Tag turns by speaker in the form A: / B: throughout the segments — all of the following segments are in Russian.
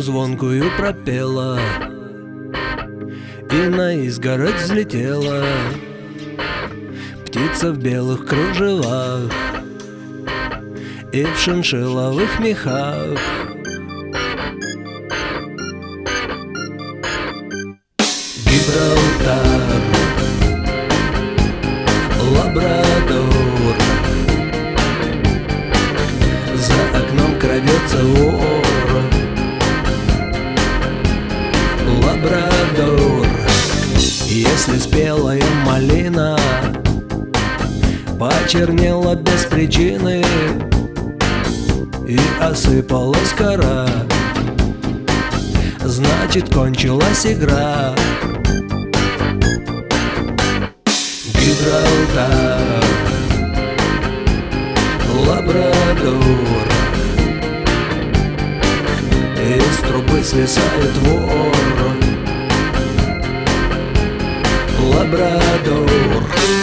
A: звонкую пропела и на изгородь взлетела птица в белых кружевах и в шиншилловых мехах. Гибралтар, Лабрадор, за окном крадется вор. Лабрадор, если спелая малина почернела без причины и осыпалась кора, значит, кончилась игра. Гибралтар, Лабрадор, из трубы свисает вор. Лабрадор.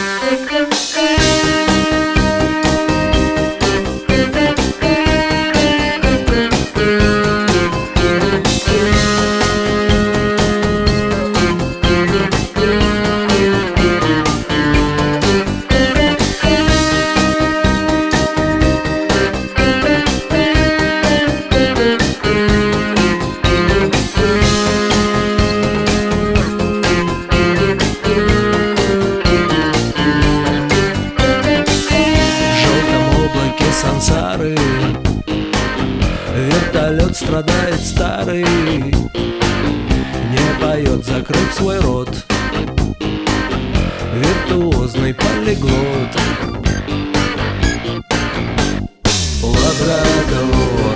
A: Сансары вертолет страдает старый, не поет, закрыв свой рот, виртуозный полиглот. Лабрадор,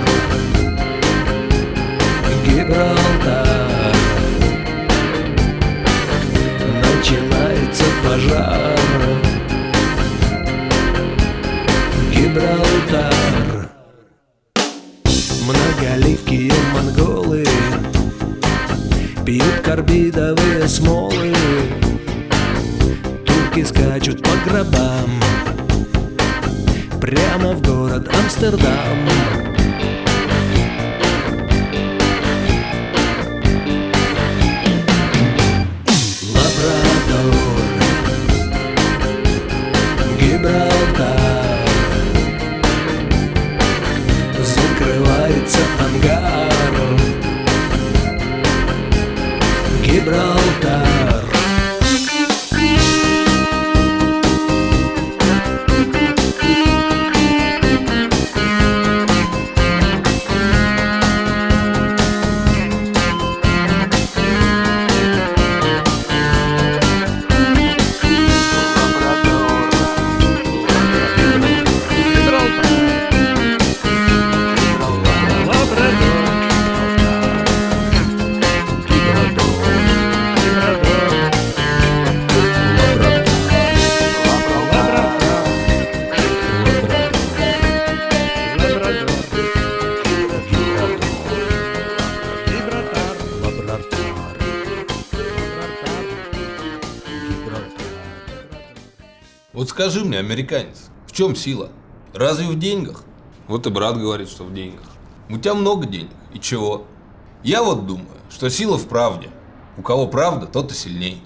A: Гибралтар, начинается пожар. Гибралтар. Многоликие монголы пьют карбидовые смолы, турки скачут по гробам прямо в город Амстердам. Лабрадор, Гибралтар, закрывается ангар. Гибралтар.
B: Вот скажи мне, американец, в чем сила? Разве в деньгах? Вот и брат говорит, что в деньгах. У тебя много денег, и чего? Я вот думаю, что сила в правде. У кого правда, тот и сильней.